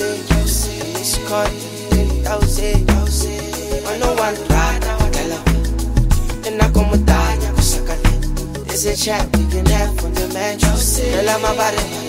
It's called 10,000. I know one ride, and I come with that. There's a chat we can have from the man. Tell my body.